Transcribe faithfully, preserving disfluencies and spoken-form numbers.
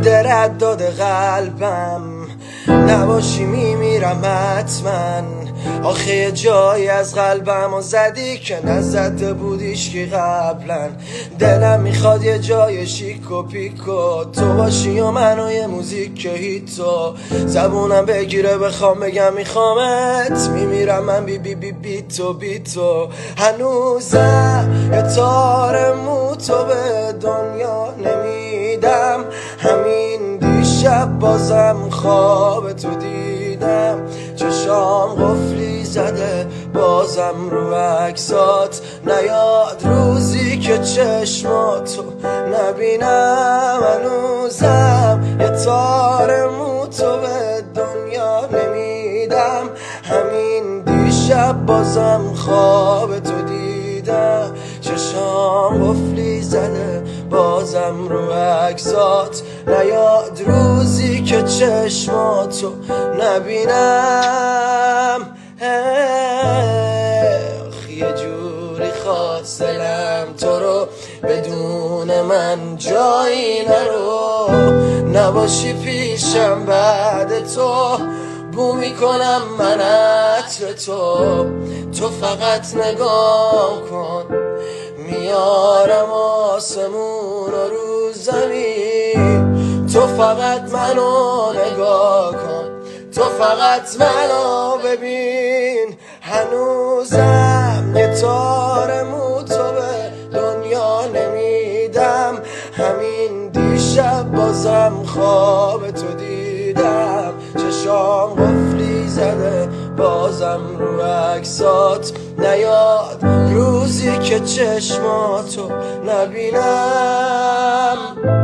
ترداد قلبم نباشی میمیرم حتما. آخه یه جایی از قلبم و زدی که نزده بودیش که قبلا. دلم میخواد یه جای شیک و پیکو تو باشی و من و یه موزیک که هیتو زبونم بگیره بخوام بگم میخوامت. میمیرم من بی بی بی بی تو بی تو. هنوزم یه تار مو تو به دنیا نمیدم. همین دیشب بازم خواب تو دیدم. چشام قفلی زده بازم رو عکسات نیاد روزی که چشماتو نبینم. هنوزم یه تار مو تو به دنیا نمیدم. همین دیشب بازم خواب تو دیدم. چشام قفلی زده بازم رو عکسات نیاد روزی که چشماتو نبینم. یه جوری خواست دلم تو رو بدون من جایی نرو. نباشی پیشم بعد تو بو میکنم من عطر تو. تو فقط نگاه کن میارم آسمون و رو زمین. تو فقط منو نگاه کن تو فقط منو ببین. هنوزم یه تار مو تو به دنیا نمیدم. همین دیشب بازم خواب تو دیدم. چشام قفلی زده بازم رو عکسات نیاد روزی که چشماتو نبینم.